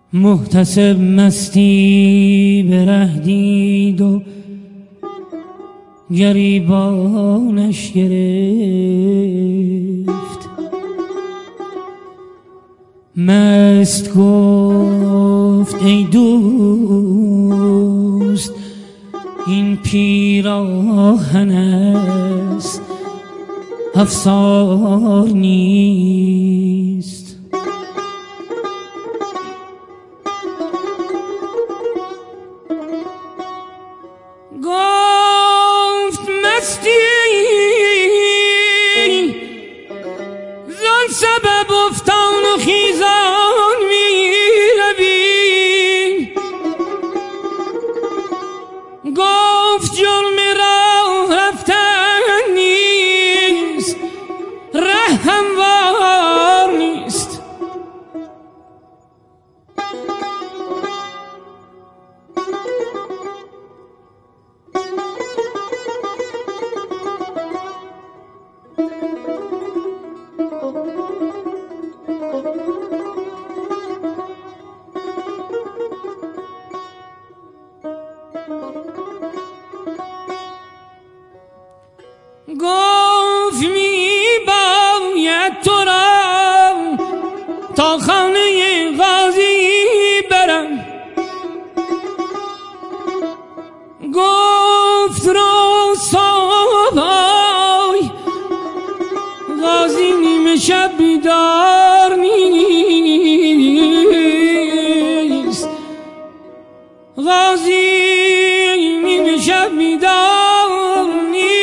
محتسب مستی به ره دید و گریبانش گرفت. مست گفت ای دوست این پیراهن است افسار نیست. گفت مستی زان سبب افتان و خیزان می روی. گفت جرم راه رفتن نیست ره هموار نیست. گفت می باید تو را تا خانه قاضی برم. گفت رو صبح قاضی نیمه شب بیدار نیست. قاضی نیمه شب بیدار نیست.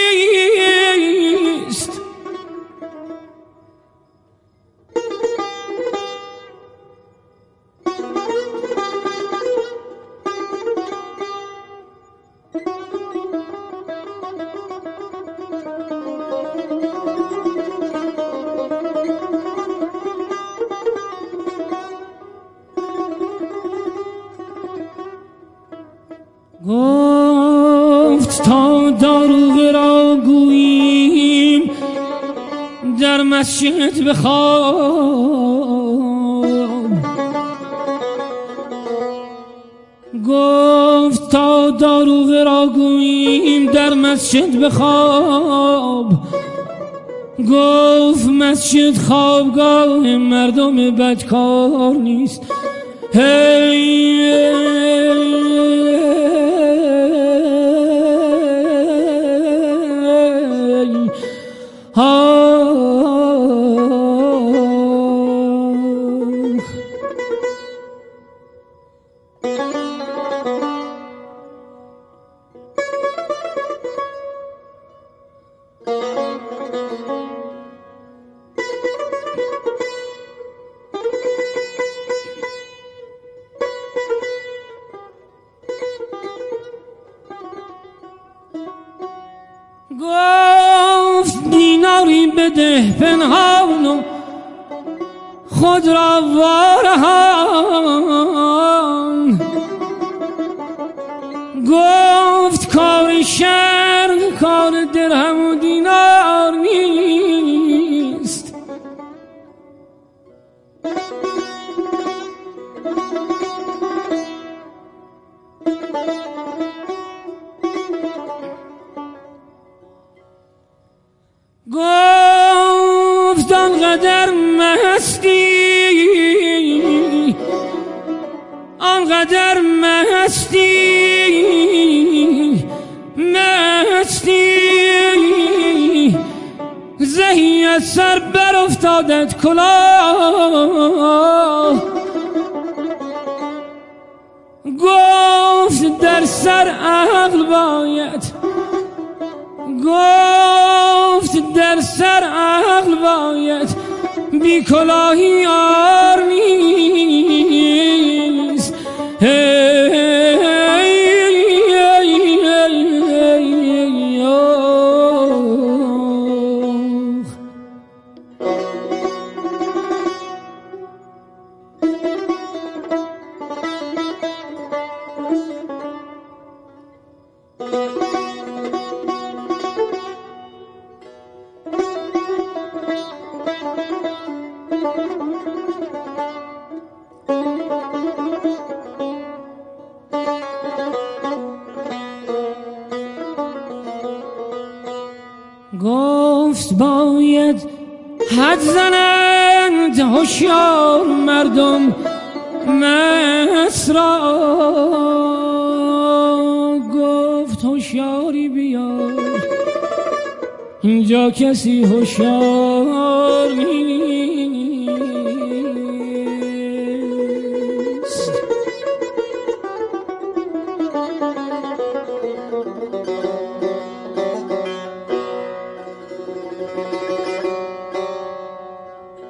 گفت تا داروغه را گوییم در مسجد بخواب. گفت تا داروغه را گوییم در مسجد بخواب. گفت مسجد خوابگاه مردم بدکار نیست. گفت دیناری بده پنهان و خود را وارهان. گفت کار شرق کار درهم و دینار نیست. گفت آنقدر مستی آنقدر مستی زهی از سر بر افتادت کلاه. گفت در سر عقل باید. گفت در سر عقل باید بی کلاهی یار نیست. باید حد زنند هوشیار مردم مسرا گفت هوشیاری بیار اینجا کسی هوشیار